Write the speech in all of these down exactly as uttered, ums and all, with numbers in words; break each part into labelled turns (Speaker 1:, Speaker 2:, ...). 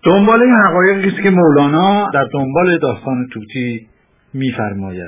Speaker 1: دنباله حقایقی است که مولانا در دنبال داستان طوطی می‌فرماید.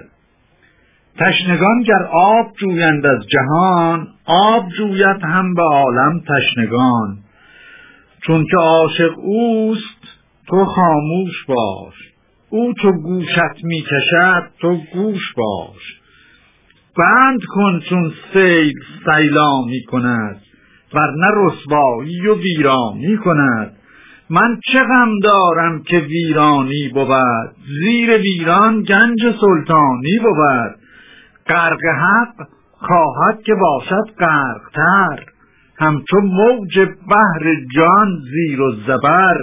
Speaker 1: تشنگان گر آب جویند از جهان، آب جوید هم به عالم تشنگان. چون که عاشق اوست تو خاموش باش، او چو گوشت میکشد تو گوش باش. بند کن چون سیل سیلانی کند، ورنه رسوایی و ویرانی کند. من چه غم دارم که ویرانی بود، زیر ویران گنج سلطانی بود. غرق حق خواهد که باشد غرق تر، همچو موج بحر جان زیر و زبر.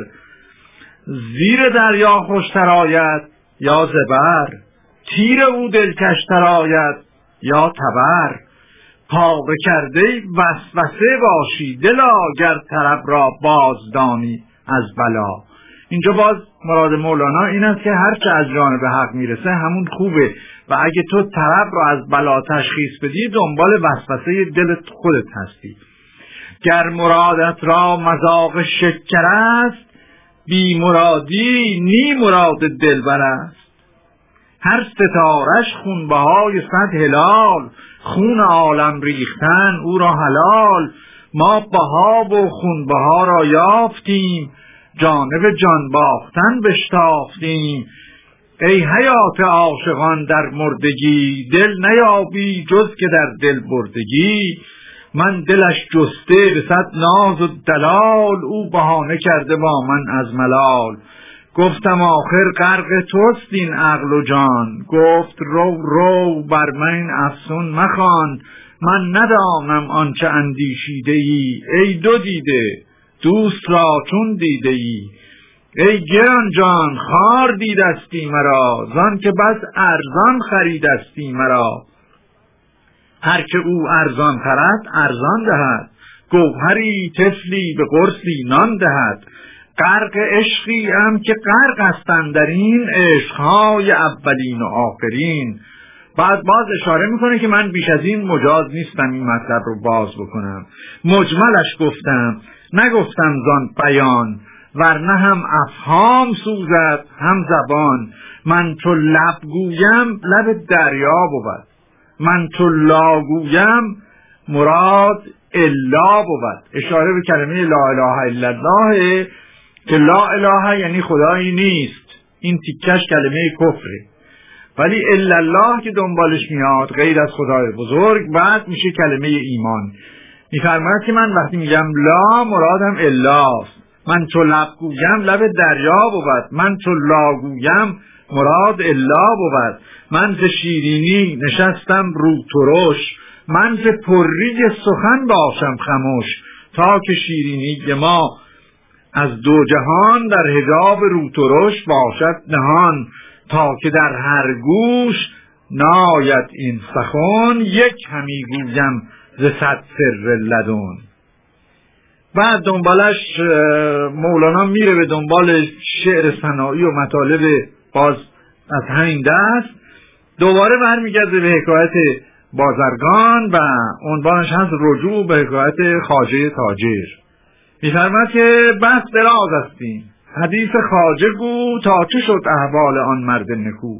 Speaker 1: زیر دریا خوشتر آید یا زبر، تیر او دلکشتر آید یا تبر. پاره کرده وسوسه باشی دلا، گر طرب را بازدانی از بلا. اینجا باز مراد مولانا این است که هرچه از جانب حق میرسه همون خوبه و اگه تو طرب را از بلا تشخیص بدی دنبال وسوسه دلت خودت هستی. گر مرادت را مذاق شکر است، بی مرادی نی مراد دلبر است. هر ستارش خونبهای صد هلال، خون عالم ریختن او را حلال. ما بها و خونبها را یافتیم، جانب جان باختن بشتافتیم. ای حیات عاشقان در مردگی، دل نیابی جز که در دل بردگی. من دلش جسته به صد ناز و دلال، او بهانه کرده با من از ملال. گفتم آخر غرق توست این عقل و جان، گفت رو رو بر من افسون مخوان. من ندانم آنچه اندیشیده ای، ای دو دیده دوست را چون دیده ای. ای گران جان خار دیدستی مرا، زان که بس ارزان خریدستی مرا. هر که او ارزان خرد ارزان دهد، گوهری طفلی به قرصی نان دهد. غرق عشقی هم که غرق هستند در این، عشقهای اولین و آخرین. بعد باز اشاره میکنه که من بیش از این مجاز نیستم این مطلب رو باز بکنم. مجملش گفتم نگفتم زان بیان، ورنه هم افهام سوزد هم زبان. من چو لب گویم لب دریا بود، من چو لا گویم مراد الا بود. اشاره به کلمه لا اله الا الله که لا اله یعنی خدایی نیست، این تیکش کلمه کفره، ولی الا الله که دنبالش میاد غیر از خدای بزرگ، بعد میشه کلمه ایمان. میفرماید که من وقتی میگم لا مرادم الاست. من چو لب گویم لب دریا بود، من چو لا گویم مراد الا بود. من ز شیرینی نشستم رو ترش، من ز پری سخن باشم خموش. تا که شیرینی ما از دو جهان، در حجاب رو ترش باشد نهان. تا که در هر گوش ناید این سخن، یک همی گویم ز صد سر لدن. بعد دنبالش مولانا میره به دنبال شعر ثنایی و مطالب باز از همین دست. دوباره برمیگرده به حکایت بازرگان و عنوانش هست رجوع به حکایت خواجه تاجر. می‌فرماید که بس دراز استیم حدیث خواجه گو، تا چه شد احوال آن مرد نکو.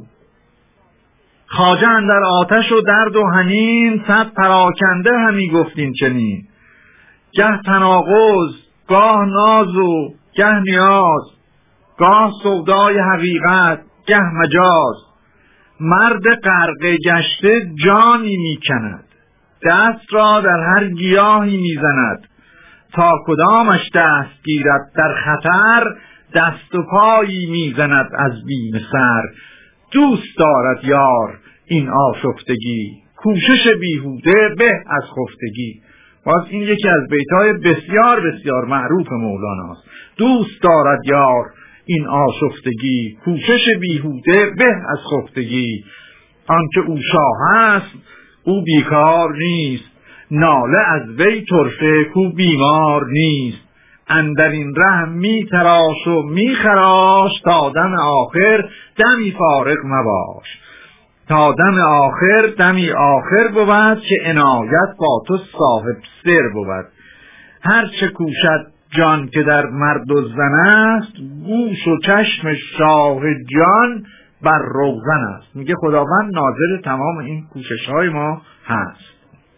Speaker 1: خواجه اندر آتش و درد و حنین، صد پراکنده همی گفتین چنین. گه تناقض گاه ناز و گه نیاز، گاه سودای حقیقت گه مجاز. مرد غرقه گشته جانی میکند، دست را در هر گیاهی میزند. تا کدامش دست گیرد در خطر، دست و پایی میزند از بیم سر. دوست دارد یار این آشفتگی، کوشش بیهوده به از خفتگی. باز این یکی از بیتهای بسیار بسیار معروف مولاناست. دوست دارد یار این آشفتگی، کوشش بیهوده به از خفتگی. آنکه او شاه است او بیکار نیست، ناله از وی طرفه کو بیمار نیست. اندر این ره می تراش و می خراش، تا دم آخر دمی فارغ مباش. تا دم آخر دمی آخر بود، که عنایت با تو صاحب سر بود. هر چه کوشد جان که در مرد و زن است، گوش و چشم شاه جان بر روزن است. میگه خداوند ناظر تمام این کوشش های ما هست.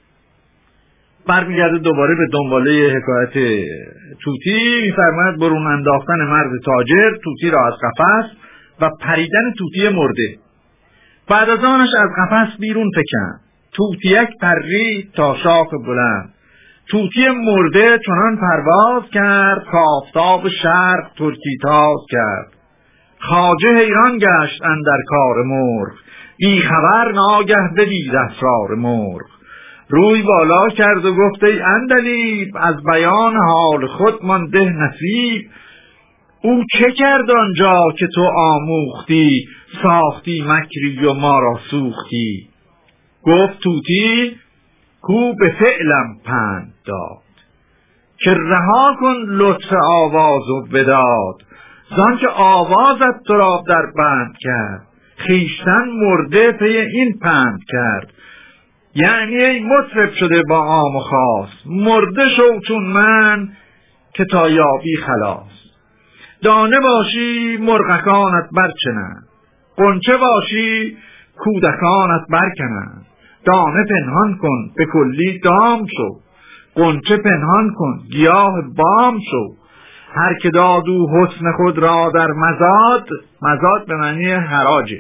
Speaker 1: برمیگرده دوباره به دنباله حکایت طوطی، میفرماید برون انداختن مرد تاجر طوطی را از قفس و پریدن طوطی مرده. بعد از آنش از قفس بیرون فکند، طوطیک پرید تا شاخ بلند. طوطی مرده چنان پرواز کرد، کآفتاب شرق ترکی تاز کرد. خواجه حیران گشت اندر کار مرغ، بی خبر ناگه بدید اسرار مرغ. روی بالا کرد و گفت ای عندلیب، از بیان حال خود من ده نصیب. او چه کرد آنجا که تو آموختی، ساختی مکری و ما را سوختی. گفت طوطی کو به فعلم پند داد، که رها کن لطف آواز و بداد. زان که آوازت تو را در بند کرد، خویشتن مرده پی این پند کرد. یعنی ای مطرب شده با عام و خاص، مرده شو چون من که تا یابی خلاص. دانه باشی مرغکانت برچنند، غنچه باشی کودکانت برکنند. دانه پنهان کن به کلی دام شو، غنچه پنهان کن گیاه بام شو. هر که داد او حسن خود را در مزاد، مزاد به معنی حراجه.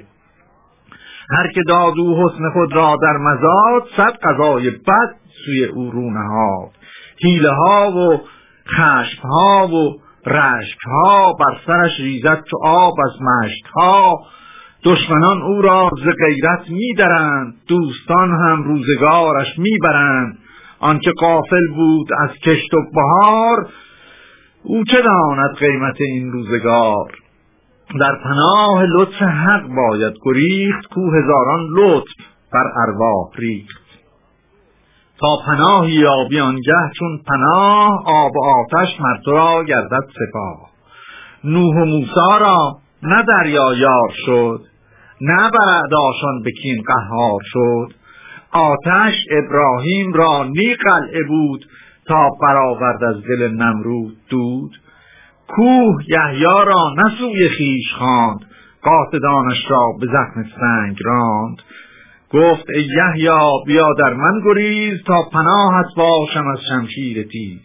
Speaker 1: هر که داد او حسن خود را در مزاد، صد قضای بد سوی او رو نهاد. حیله ها و خشم ها و رشک ها، بر سرش ریزد چو آب از مشک ها. دشمنان او را ز غیرت می درند، دوستان هم روزگارش می برند. آنچه غافل بود از کشت و بهار، او چه داند قیمت این روزگار. در پناه لطف حق باید گریخت، کو هزاران لطف بر ارواح ریخت. تا پناهی یابی آنگه چون پناه، آب و آتش مر تو را گردد سپاه. نوح و موسی را نه دریا یار شد، نه بر اعداشان به کین قهار شد. آتش ابراهیم را نی قلعه بود، تا برآورد از دل نمرود دود. کوه یحیی را نه سوی خویش خواند، قاصدانش را به زخم سنگ راند. گفت ای یحیی بیا در من گریز، تا پناهت باشم از شمشیر تیز.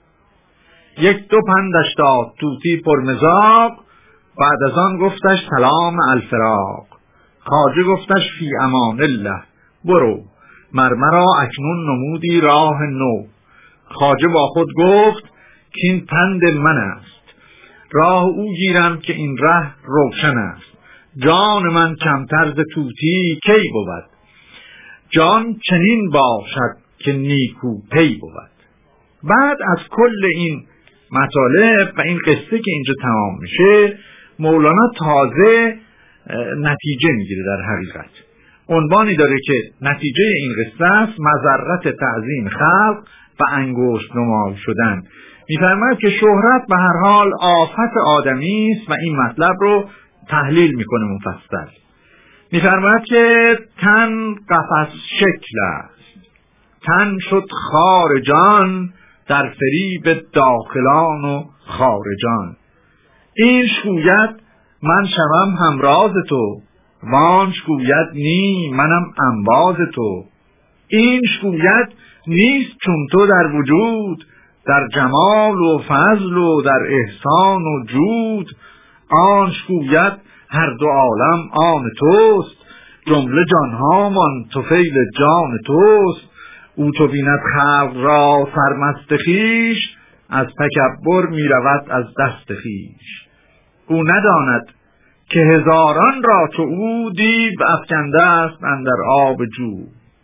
Speaker 1: یک دو پندش داد طوطی پرمزاق، بعد از آن گفتش سلام الفراق. خواجه گفتش فی امان الله برو، مرمرا اکنون نمودی راه نو. خواجه با خود گفت که این پند من است، راه او گیرم که این ره روشن است. جان من کمتر ز طوطی کی بود، جان چنین باشد که نیکو پی بود. بعد از کل این مطالب و این قصه که اینجا تمام میشه، مولانا تازه نتیجه میگیره. در حقیقت عنوانی داره که نتیجه این قصه است مضرت تعظیم خلق و انگشت نمای شدن. میفرماید که شهرت به هر حال آفت آدمی است و این مطلب رو تحلیل میکنه مفصل. میفرماید که تن قفس شکل است، تن شد خار جان، در فریب داخلان و خارجان. این گوید من شوم همراز تو، وانش گوید نی منم انباز تو. این گوید نیست چون تو در وجود، در جمال و فضل و در احسان و جود. آنش گوید هر دو عالم آن توست، جمله جانهامان طفیل جان توست. او تو بیند خلق را سرمست خویش، از تکبر می رود از دست خویش. او نداند که هزاران را چو او، دیو افکنده است اندر آب جو.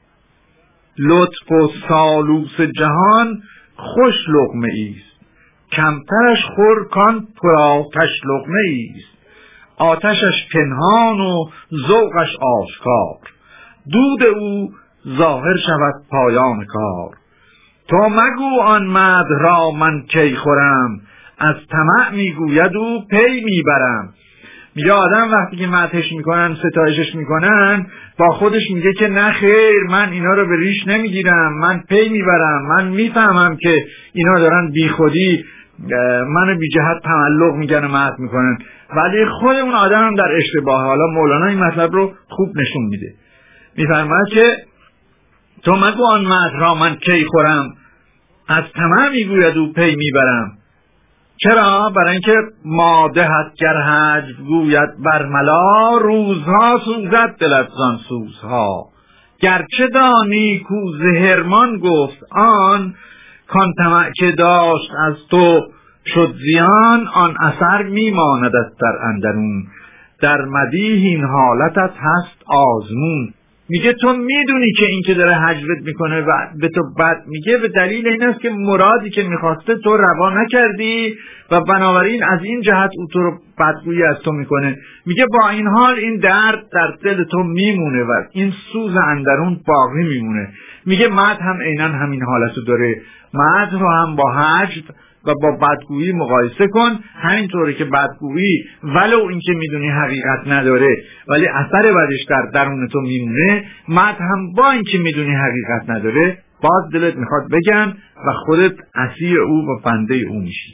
Speaker 1: لطف و سالوس جهان خوش لقمه ایست، کمترش خور کان پر آتش لقمه ایست. آتشش پنهان و ذوقش آشکار، دود او ظاهر شود پایان کار. تو مگو آن مدح را من کی خورم، از طمع میگوید او پی میبرم. میگه آدم وقتی که مدحش میکنن ستایشش میکنن با خودش میگه که نه خیر، من اینا رو به ریش نمیگیرم، من پی میبرم، من میفهمم که اینا دارن بی خودی منو بی جهت تملق میگن و مدح میکنن، ولی خود اون آدم هم در اشتباه. حالا مولانا این مطلب رو خوب نشون میده، میفرماید که تو مگو آن مدح را من کی خورم، از طمع میگوید او پی میبرم. چرا؟ برای اینکه مادهت گر هجو گوید برملا، روزها سوزد دلت زان سوزها. گرچه دانی کو ز حرمان گفت آن، کان طمع که داشت از تو شد زیان. آن اثر میماندت در اندرون، در مدیح این حالتت هست آزمون. میگه تو میدونی که این که داره هجوت میکنه و به تو بد میگه به دلیل این است که مرادی که میخواسته تو روا نکردی و بنابراین از این جهت او تو رو بدگویی از تو میکنه. میگه با این حال این درد در دل تو میمونه و این سوز اندرون باقی میمونه. میگه مدح هم عیناً همین حالتو داره، مدح رو هم با هجو و با بدگویی مقایسه کن. همینطوری که بدگویی ولو اینکه میدونی حقیقت نداره ولی اثر بدش در درون تو میمونه، مدح هم با اینکه میدونی حقیقت نداره باز دلت میخواد بگن و خودت اسیر او و بنده او میشی.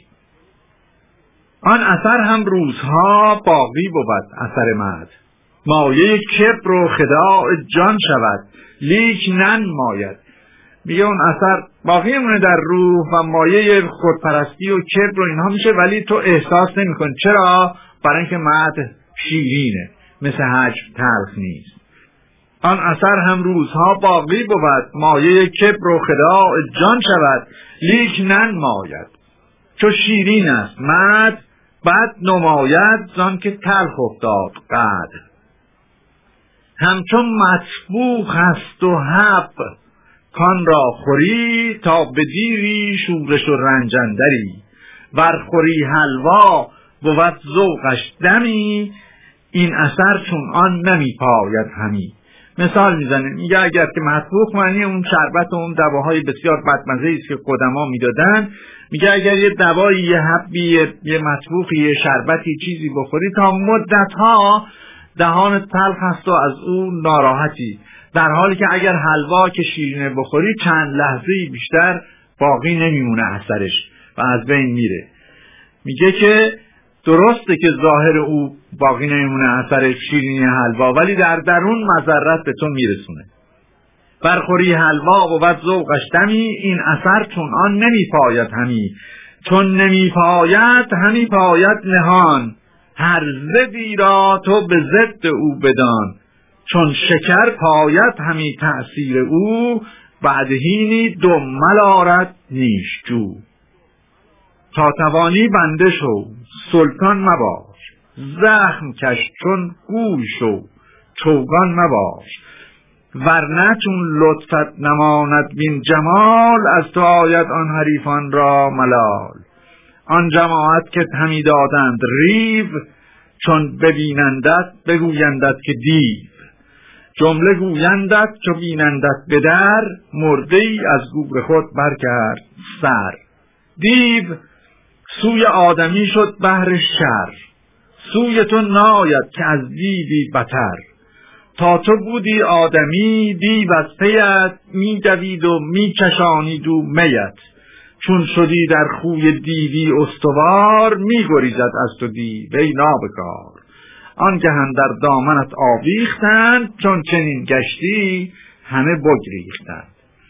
Speaker 1: آن اثر هم روزها باقی بود اثر مدح، مایه کبر و خداع جان شود لیک ننماید. میگه اون اثر باقی مونه در روح و مایه خودپرستی و کبر و اینها میشه، ولی تو احساس نمی‌کنی. چرا؟ برای اینکه مدح شیرینه، مثل هجو تلخ نیست. آن اثر هم روزها باقی بود مایه کبر و خداع جان شود لیک ننماید. چو شیرین است مدح بد نماید، زان که تلخ افتاد قدر. همچون مطبوخ است و حب کان را خوری، تا بدیری شورش و رنجندری. ور خوری حلوا بود ذوقش دمی، این اثر چون آن نمی پاید همی. مثال میزنه، میگه اگر که مطبوخ معنی اون شربت و اون دواهای بسیار بدمزه است که قدما میدادن، میگه اگر یه دوایی، یه حبی، یه مطبوخی، یه شربتی چیزی بخوری تا مدتها دهان تلخ هست و از اون ناراحتی، در حالی که اگر حلوا که شیرینه بخوری چند لحظه بیشتر باقی نمیمونه اثرش و از بین میره. میگه که درسته که ظاهر او باقی نمیمونه اثر شیرینی حلوا، ولی در درون مضرت به تو میرسونه. برخوری حلوا بود ذوقش دمی، این اثر چون آن نمی پاید همی. چون نمی پاید همی پاید نهان، هر ضدی را تو به ضد او بدان. چون شکر پاید همی تأثیر او، بعدهینی دمل آرد نیشجو. تا توانی بنده شو سلطان مباش، زخم کش چون گوی شو چوگان مباش. ورنه چون لطفت نماند بین جمال، از تو آید آن حریفان را ملال. آن جماعت که همی دادند ریو، چون ببینندت بگویندت که دیو. جمله گویندت چو بینندت به در، مرده ای از گور خود برکرد سر. دیو سوی آدمی شد بهر شر، سوی تو ناید که از دیوی بتر. تا تو بودی آدمی دیو از پیت، می دوید و می کشانید و میت. چون شدی در خوی دیوی استوار، می گریزد از تو دیو ای نابکار. آنگه هم در دامنت آویختند، چون چنین گشتی همه بگریختند.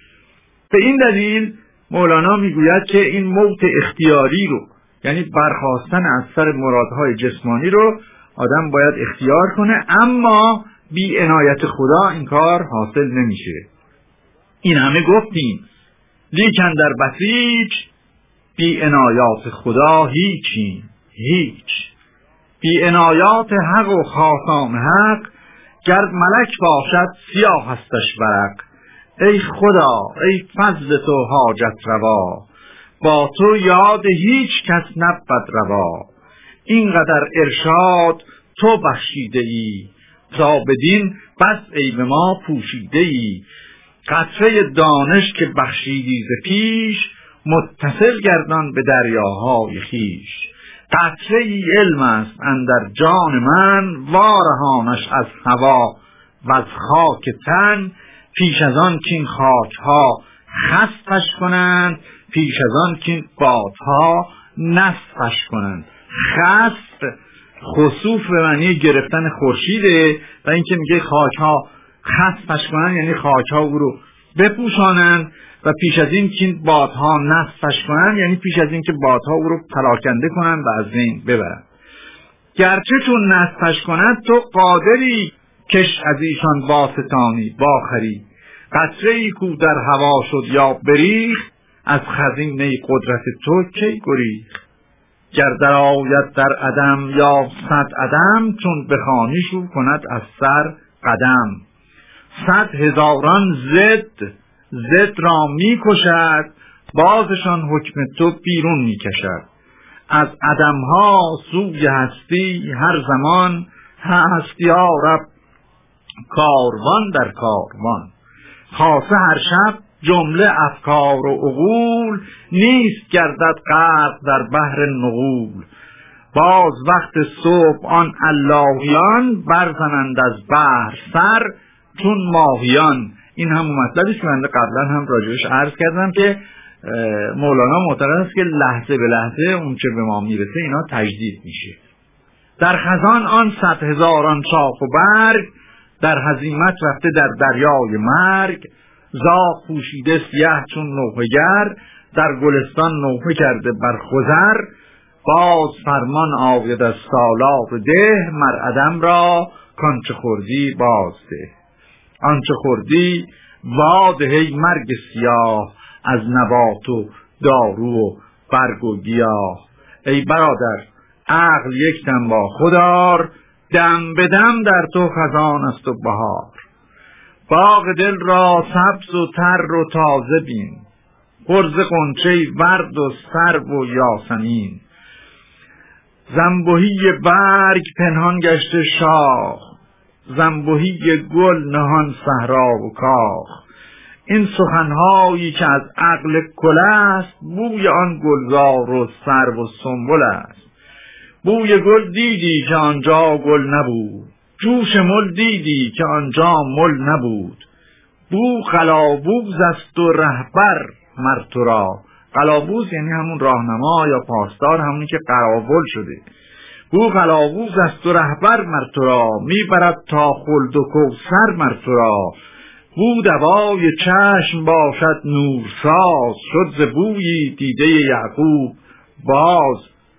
Speaker 1: به این دلیل مولانا میگوید که این موت اختیاری رو، یعنی برخاستن از سر مرادهای جسمانی رو آدم باید اختیار کنه، اما بی عنایت خدا این کار حاصل نمیشه. این همه گفتیم، لیکن در بسیج بی عنایات خدا هیچی هیچ. بی عنایات حق و خاصان حق، گر ملک باشد سیاه هستش ورق. ای خدا ای فضل تو حاجت روا، با تو یاد هیچ کس نبود روا. اینقدر ارشاد تو بخشیده ای، تا بدین بس عیب ما پوشیده ای. قطره دانش که بخشیدی ز پیش، متصل گردان به دریاهای خویش. قطره ای علم است اندر جان من، وارهانش از هوا و از خاک تن. پیش از آن که این خاکها خستش کنند، پیش از آن که این بادها نصفش کنند. خسف خسوف به معنی گرفتن خورشیده و اینکه میگه خاکها خسفش کنند یعنی خاکها او رو بپوشانند و پیش از این که بادها نصفش کنند یعنی پیش از این که بادها او رو پراکنده کنند و از بین ببرند. گرچه چون نصفش کنند تو قادری کش از ایشان باستانی باخری، قطره ای کو در هوا شد یا بریخت، از خزینه قدرت تو کی گریخت. گر در آید در عدم یا صد عدم، چون بخوانی شو کند از سر قدم. صد هزاران زد زد را می کشد، بازشان حکم تو بیرون می کشد. از عدمها سوی هستی هر زمان، هست یا رب کاروان در کاروان. خاصه هر شب جمله افکار و عقول، نیست گردد غرق در بحر نغول. باز وقت صبح آن اللهیان، برزنند از بحر سر چون ماهیان. این هم مطلبی که من قبلا هم راجعش عرض کردم که مولانا معتقد است که لحظه به لحظه اون چه به ما میرسه اینا تجدید میشه. در خزان آن صد هزاران شاخ و برگ، در هزیمت رفته در دریای مرگ. زاغ پوشیده سیه چون نوحه گر، در گلستان نوحه کرده بر خضر. باز فرمان آید از سالار ده، مر عدم را کانچه خوردی بازده. آنچه خوردی واده هی مرگ سیاه، از نبات و دارو و برگ و گیاه. ای برادر عقل یک دم با خودار، دم به دم در تو خزان است و بهار. باغ دل را سبز و تر و تازه بین، غرز غنچه ورد و سرو و یاسمین. زنبوهی برگ پنهان گشته شاخ، زنبوهی گل نهان صحرا و کاخ. این سخنهایی که از عقل کل است، بوی آن گلزار و سرو و سنبل است. بوی گل دیدی که آنجا گل نبود، جوش مل دیدی که آنجا مل نبود. بو قلاووز است و رهبر مر تو را. قلاووز یعنی همون راهنما یا پاسدار، همونی که قراول شده. بو قلاووز است و رهبر مر تو را، میبرد تا خلد و کوثر مر تو را. بو دوای چشم باشد نورساز، شد ز بویی دیده یعقوب باز.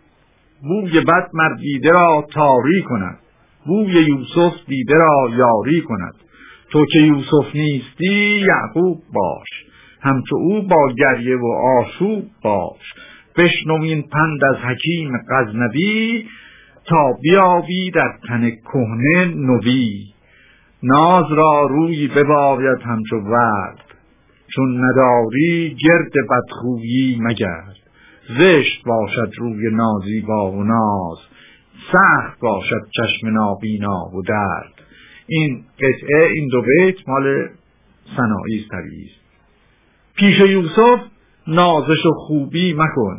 Speaker 1: بوی بد مر دیده را تاری کند، بوی یوسف دیده را یاری کند. تو که یوسف نیستی یعقوب باش، همچو او با گریه و آشوب باش. بشنو این پند از حکیم غزنوی، تا بیابی در تن کهنه نوی. ناز را روی بباید همچو ورد، چون نداری گرد بدخویی مگرد. زشت باشد روی نازیبا و ناز، سخت باشد چشم نابینا و درد. این قطعه، این دو بیت مال سنایی است طبیعی است. پیش یوسف نازش و خوبی مکن،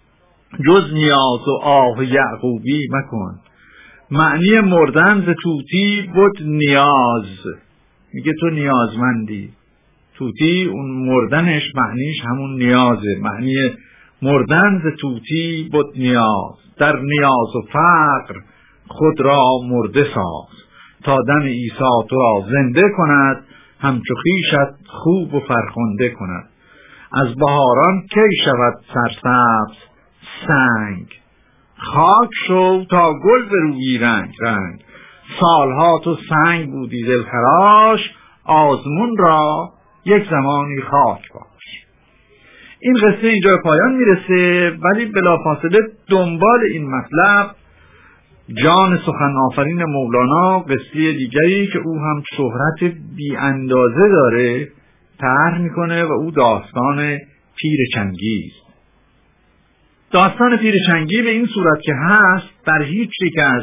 Speaker 1: جز نیاز و آه یعقوبی مکن. معنی مردن ز طوطی بود نیاز، میگه تو نیازمندی. طوطی اون مردنش معنیش همون نیازه. معنی مردن ز طوطی بود نیاز، در نیاز و فقر خود را مرده ساز. تا دم عیسی تو را زنده کند، همچو خویشت خوب و فرخنده کند. از بهاران کی شود سرسبز سنگ، خاک شو تا گل برویی رنگ رنگ. سالها تو سنگ بودی دلخراش، آزمون را یک زمانی خاک باش. این قصه اینجا پایان میرسه، ولی بلافاصله دنبال این مطلب جان سخن آفرین مولانا قصه دیگری که او هم شهرت بی اندازه داره طرح میکنه و او داستان پیر چنگی است. داستان پیر چنگی به این صورت که هست در هیچ یک از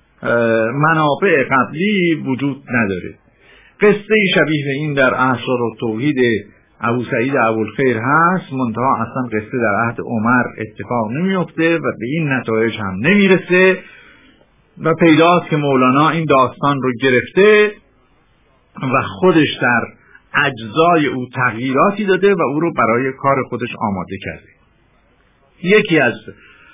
Speaker 1: منابع قبلی وجود نداره. قصه شبیه به این در اسرار و توحید ابو سعید ابوالخیر هست، منتها اصلا قصه در عهد عمر اتفاق نمیفته و به این نتایج هم نمیرسه و پیداست که مولانا این داستان رو گرفته و خودش در اجزای او تغییراتی داده و او رو برای کار خودش آماده کرده. یکی از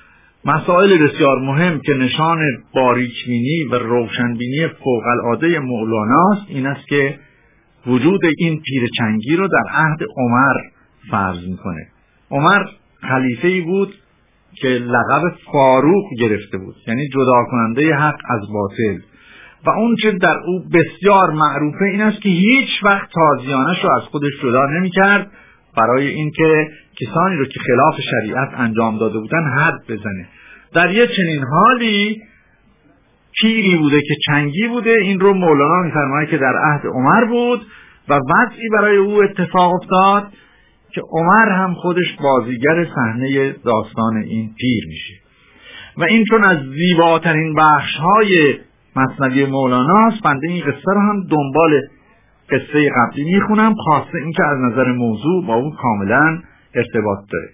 Speaker 1: مسائل بسیار مهم که نشان باریکبینی و روشنبینی فوق‌العاده مولاناست این است که وجود این پیرچنگی رو در عهد عمر فرض میکنه. عمر خلیفه‌ای بود که لقب فاروق گرفته بود، یعنی جدا کننده حق از باطل، و اون چه در او بسیار معروفه این است که هیچ وقت تازیانش رو از خودش جدا نمی‌کرد برای اینکه کسانی رو که خلاف شریعت انجام داده بودن حد بزنه. در یه چنین حالی پیری بوده که چنگی بوده، این رو مولانا می‌فرماید که در عهد عمر بود و وضعی برای او اتفاق افتاد که عمر هم خودش بازیگر صحنه داستان این پیر میشه و این چون از زیباترین بخش‌های مثنوی مولاناست. بنده این قصه رو هم دنبال قصه قبلی میخونم، خاصه این که از نظر موضوع با اون کاملا ارتباط داره.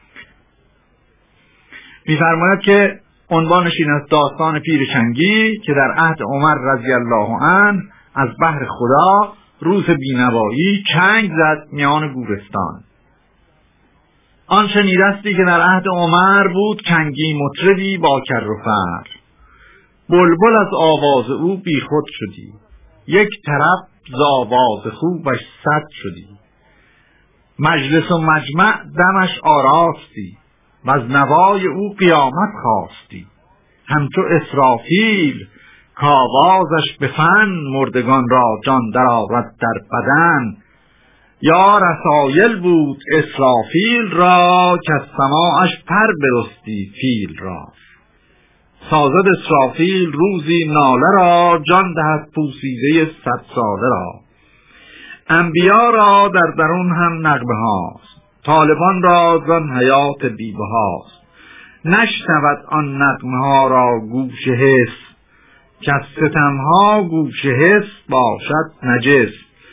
Speaker 1: میفرماید که عنوانش این است: داستان پیرچنگی که در عهد عمر رضی الله عنه از بهر خدا روز بینوایی چنگ زد میان گورستان. آن شنیدستی که در عهد عمر بود چنگی مطربی با کر و فر، بلبل از آواز او بی خود شدی، یک طرف ز آواز خوبش صد شدی، مجلس و مجمع دمش آراستی و از نوای او قیامت خواستی، همچو اسرافیل کآوازش به فن مردگان را جان درآورد در بدن، یا رسایل بود اسرافیل را که از سماعش پر برستی فیل را، سازد اسرافیل روزی ناله را جان دهد پوسیده صد ساله را، انبیا را در درون هم نغمه هاست، طالبان را زان حیات بیبه هاست، نشنود آن نغمه ها را گوش حس، که از ستم ها گوش حس باشد نجس،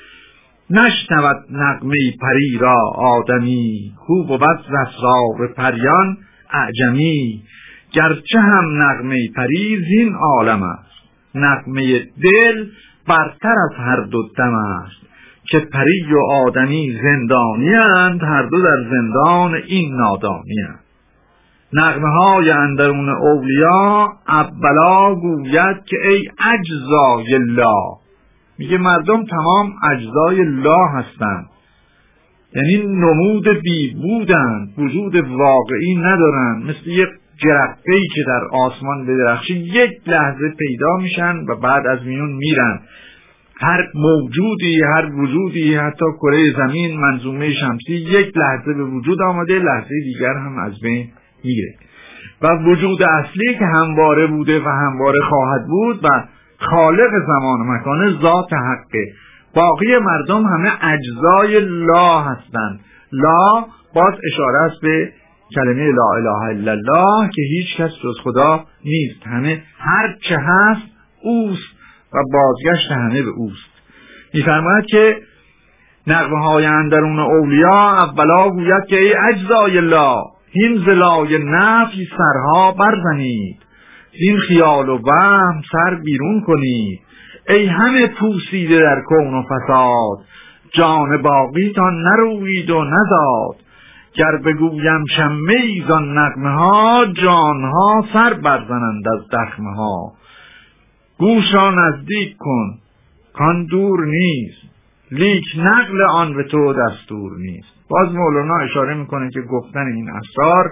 Speaker 1: نشنود نغمه پری را آدمی، خوب و بد ز اسرار پریان اعجمی، گرچه هم نغمه پری زین عالم است، نغمه دل برتر از هر دو دم است، که پری و آدمی زندانی اند، هر دو در زندان این نادانی اند. نغمه های اندرون اولیا اولا گوید که ای اجزای الله، میگه مردم تمام اجزای الله هستند، یعنی نمود بی بودند، وجود واقعی ندارند، مثل یک جرقه‌ای که در آسمان بدرخشه یک لحظه پیدا میشن و بعد از میون میرن. هر موجودی، هر وجودی، حتی کره زمین، منظومه شمسی یک لحظه به وجود آمده، لحظه دیگر هم از بین میره و وجود اصلی که همواره بوده و همواره خواهد بود و خالق زمان و مکان ذات حقه. باقی مردم همه اجزای لا هستند. لا باز اشاره است به کلمه لا اله الا الله که هیچ کس جز خدا نیست، همه هر چه هست اوست و بازگشت همه به اوست. می‌فرماید که نغمه های اندرون اولیا اولا گوید که ای اجزای الله، هین ز لای نفی سرها برزنید، این خیال و وهم سر بیرون کنید، ای همه پوسیده در کون و فساد، جان باقیتان نروید و نزاد، گر بگویم شمه زان نغمه ها، جانها سر برزنند از دخمه ها، گوش را نزدیک کن کان دور نیست، لیک نقل آن به تو دستور نیست. باز مولانا اشاره میکنه که گفتن این اسرار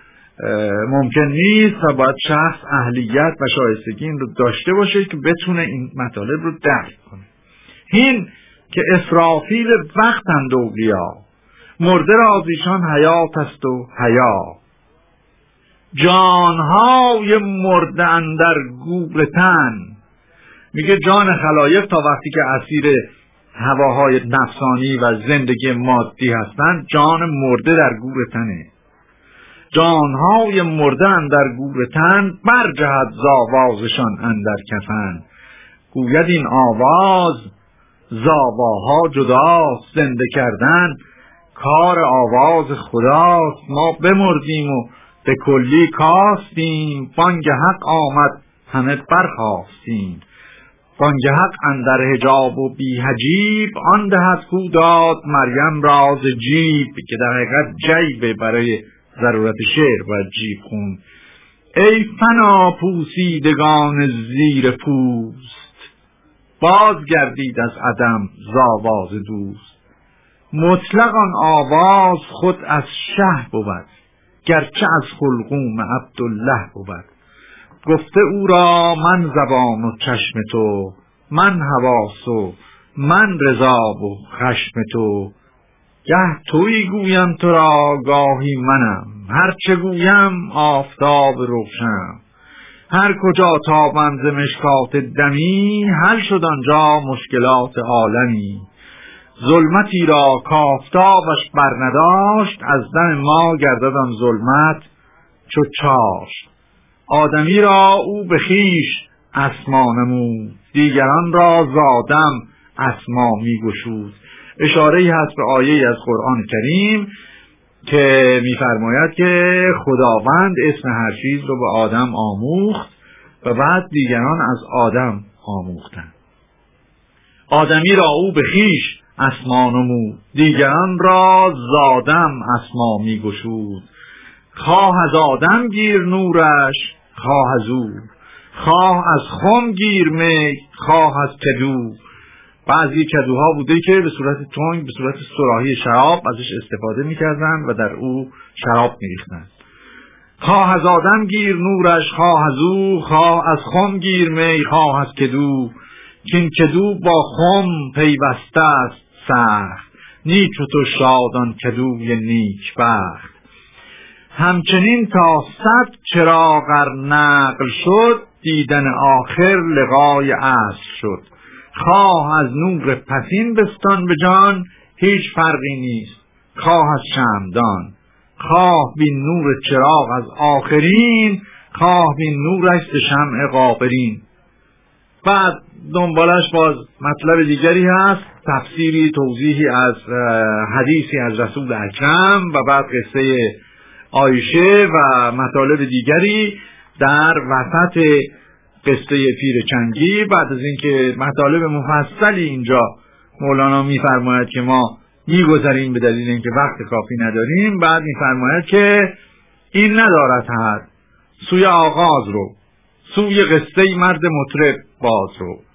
Speaker 1: ممکن نیست و باید شخص اهلیت و شایستگی این رو داشته باشه که بتونه این مطالب رو درک کنه. این که اسرافیل وقتند اولیا، مرده را از ایشان حیات است و حیا، جانهای مرده اندر گور تن، میگه جان خلایق تا وقتی که اسیر هواهای نفسانی و زندگی مادی هستند، جان مرده در گور تنه. جانهای مرده اندر گور تن، برجهد ز آوازشان اندر کفن، گوید این آواز زاواها جداست، زنده کردن کار آواز خداست، ما بمردیم و به کلی کاستیم، بانگ حق آمد همه برخاستیم، بانگ حق اندر حجاب و بی حجیب، آن دهد کو داد مریم راز جیب، که در حقیقت جیبه برای ضرورت شعر و جیب خون. ای فنا پوسیدگان زیر پوست، باز گردید از عدم زآواز دوست. مطلق آن آواز خود از شه بود، گرچه از حلقوم عبدالله بود. گفته او را من زبان و چشم تو، من حواس و من رضا و خشم تو. گه تویی گویم تو را گاهی منم، هرچه گویم آفتاب روشنم. هر کجا تابم ز مشکات دمی، حل شد آنجا مشکلات عالمی. ظلمتی را کافتابش برنداشت، از دم ما گردد آن ظلمت چو چاشت. آدمی را او به خویش اسما نمود، دیگران را زادم اسما می گشود. اشاره‌ای هست به آیه‌ای از قرآن کریم که می‌فرماید که خداوند اسم هر چیز رو به آدم آموخت و بعد دیگران از آدم آموختند. آدمی را او به خویش اسما نمود، دیگران را زادم اسما می گشود. خواه از آدم گیر نورش، خواه از او، خواه از خم گیر می، خواه از کدو. بعضی کدوها بوده که به صورت تنگ، به صورت صراحی شراب ازش استفاده میکردن و در او شراب میریختن. خواه از آدم گیر نورش، خواه از او، خواه از خم گیر می، خواه از کدو. چین کدو با خم پیوسته است سخت، نیک و تو شادان کدوی نیک بخت. همچنین تا صد چراغ ار نقل شد، دیدن آخر لقای اصل شد. خواه از نور پسین بستان به جان، هیچ فرقی نیست خواه از شمعدان. خواه بین نور چراغ از آخرین، خواه بین نورش ز شمع غابرین. بعد دنبالش باز مطلب دیگری هست، تفسیری توضیحی از حدیثی از رسول اکرم و بعد قصه عایشه و مطالب دیگری در وسط قصه پیر چنگی. بعد از اینکه مطالب مفصلی اینجا مولانا میفرماید که ما میگذاریم به دلیل اینکه وقت کافی نداریم، بعد میفرماید که این ندارد حد، سوی آغاز رو، سوی قصه مرد مطرب باز رو.